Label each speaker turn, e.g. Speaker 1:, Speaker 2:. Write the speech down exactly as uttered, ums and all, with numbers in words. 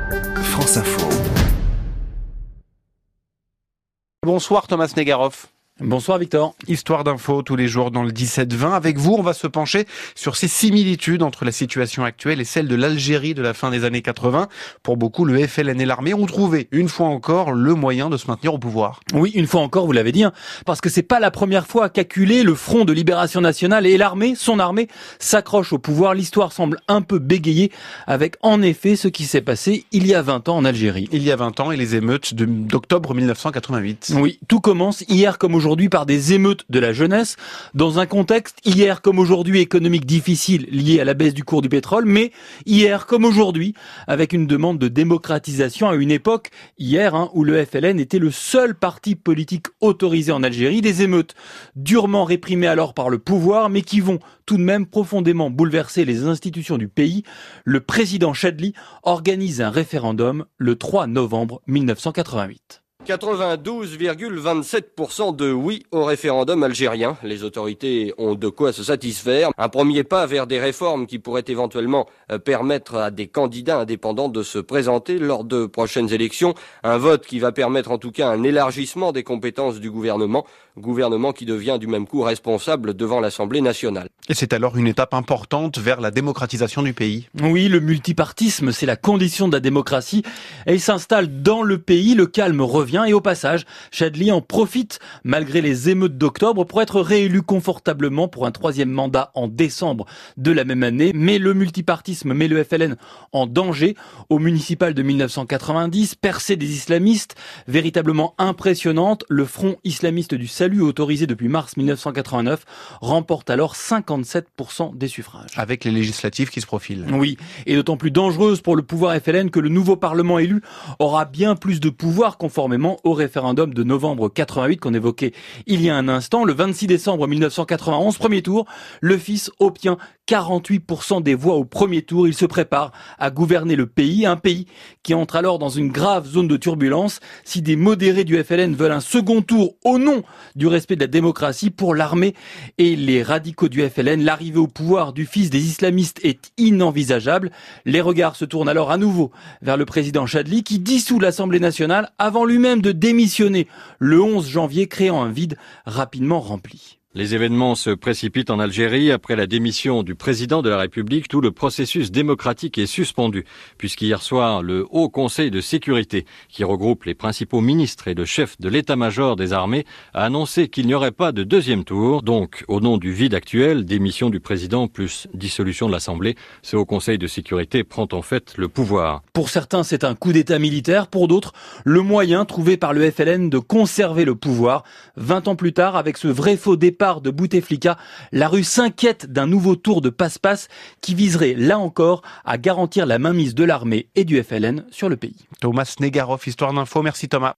Speaker 1: France Info.
Speaker 2: Bonsoir Thomas Negaroff.
Speaker 3: Bonsoir Victor.
Speaker 2: Histoire d'info tous les jours dans le dix-sept vingt. Avec vous, on va se pencher sur ces similitudes entre la situation actuelle et celle de l'Algérie de la fin des années quatre-vingts. Pour beaucoup, le F L N et l'armée ont trouvé, une fois encore, le moyen de se maintenir au pouvoir.
Speaker 3: Oui, une fois encore, vous l'avez dit, hein, parce que c'est pas la première fois qu'acculé, le Front de Libération Nationale et l'armée, son armée, s'accrochent au pouvoir. L'histoire semble un peu bégayée avec, en effet, ce qui s'est passé il y a vingt ans en Algérie.
Speaker 2: Il y a vingt ans et les émeutes de- d'octobre mille neuf cent quatre-vingt-huit.
Speaker 3: Oui, tout commence hier comme aujourd'hui par des émeutes de la jeunesse, dans un contexte hier comme aujourd'hui économique difficile lié à la baisse du cours du pétrole, mais hier comme aujourd'hui avec une demande de démocratisation à une époque, hier, hein, où le F L N était le seul parti politique autorisé en Algérie. Des émeutes durement réprimées alors par le pouvoir, mais qui vont tout de même profondément bouleverser les institutions du pays. Le président Chadli organise un référendum le trois novembre mille neuf cent quatre-vingt-huit.
Speaker 4: quatre-vingt-douze virgule vingt-sept pour cent de oui au référendum algérien. Les autorités ont de quoi se satisfaire. Un premier pas vers des réformes qui pourraient éventuellement permettre à des candidats indépendants de se présenter lors de prochaines élections. Un vote qui va permettre en tout cas un élargissement des compétences du gouvernement. Gouvernement qui devient du même coup responsable devant l'Assemblée nationale.
Speaker 2: Et c'est alors une étape importante vers la démocratisation du pays.
Speaker 3: Oui, le multipartisme, c'est la condition de la démocratie. Et il s'installe dans le pays, le calme revient. Et au passage, Chadli en profite, malgré les émeutes d'octobre, pour être réélu confortablement pour un troisième mandat en décembre de la même année. Mais le multipartisme met le F L N en danger. Au municipal de mille neuf cent quatre-vingt-dix, percée des islamistes, véritablement impressionnante, le Front islamiste du salut, autorisé depuis mars mille neuf cent quatre-vingt-neuf, remporte alors cinquante-sept pour cent des suffrages.
Speaker 2: Avec les législatives qui se profilent.
Speaker 3: Oui, et d'autant plus dangereuse pour le pouvoir F L N que le nouveau Parlement élu aura bien plus de pouvoir conformément au référendum de novembre quatre-vingt-huit qu'on évoquait il y a un instant. Le vingt-six décembre mille neuf cent quatre-vingt-onze, premier tour, le fils obtient quarante-huit pour cent des voix au premier tour. Il se prépare à gouverner le pays, un pays qui entre alors dans une grave zone de turbulence. Si des modérés du F L N veulent un second tour au nom du respect de la démocratie, pour l'armée et les radicaux du F L N, l'arrivée au pouvoir du fils des islamistes est inenvisageable. Les regards se tournent alors à nouveau vers le président Chadli qui dissout l'Assemblée nationale avant lui-même de démissionner le onze janvier, créant un vide rapidement rempli.
Speaker 5: Les événements se précipitent en Algérie. Après la démission du président de la République, tout le processus démocratique est suspendu, puisqu'hier soir, le Haut Conseil de sécurité, qui regroupe les principaux ministres et le chef de l'état-major des armées, a annoncé qu'il n'y aurait pas de deuxième tour. Donc, au nom du vide actuel, démission du président plus dissolution de l'Assemblée, ce Haut Conseil de sécurité prend en fait le pouvoir.
Speaker 3: Pour certains, c'est un coup d'état militaire. Pour d'autres, le moyen trouvé par le F L N de conserver le pouvoir. Vingt ans plus tard, avec ce vrai faux départ de Bouteflika, la rue s'inquiète d'un nouveau tour de passe-passe qui viserait, là encore, à garantir la mainmise de l'armée et du F L N sur le pays.
Speaker 2: Thomas Negaroff, Histoire d'info. Merci Thomas.